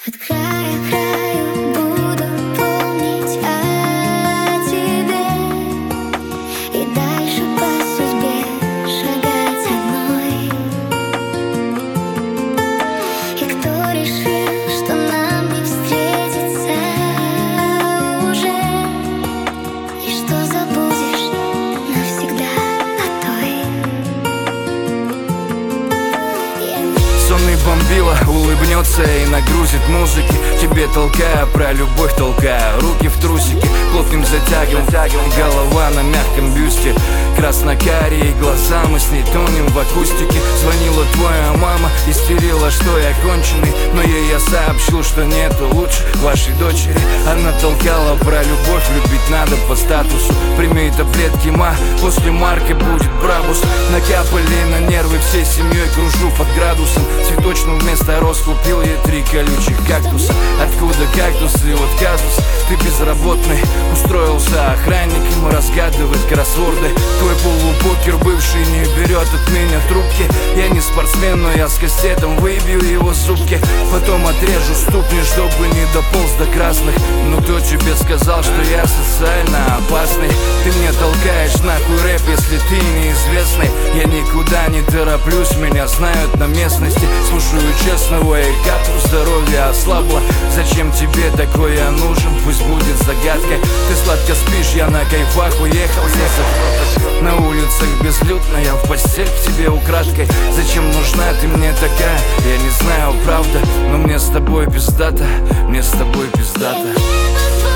От края к краю буду помнить о тебе и дальше по судьбе шагать одной. И кто решил, что нам не встретиться уже, и что забудешь навсегда о той. Сонный бомбила улыбнется и нагрузит музыки, тебе толкая, про любовь толкая. Руки в трусики, плотным затягиваем, голова на мягком бюсте. Красно-карие глаза, мы с ней тонем в акустике. Звонила твоя мама, истерила, что я конченый, но ей я сообщил, что нету лучше вашей дочери. Она толкала про любовь, любить надо по статусу. Прими таблетки, ма, после марки будет брабус. Накапали на нервы, всей семьей кружу под градусом. Цветочную вместо роз купил ей 3 колючих кактуса. Откуда кактусы, вот казус. Ты безработный, устроился охранником, разгадывает кроссворды. Твой полупокер бывший не берет от меня трубки. Я не спортсмен, но я с кастетом выбью его зубки. Потом отрежу ступни, чтобы не дополз до красных. Но кто тебе сказал, что я социально опасный? Ты мне толкаешь нахуй рэп, если ты неизвестный. Я никуда не тороплюсь, меня знают на местности. Слушаю честного, и как здоровье ослабло. Зачем тебе такое нужен, пусть будет загадкой. Ты сладко спишь, я на кайфах уехал. На улицах безлюдно, я в постель к тебе украдкой. Зачем нужна ты мне такая, я не знаю, правда. Но мне с тобой пиздато, мне с тобой пиздато.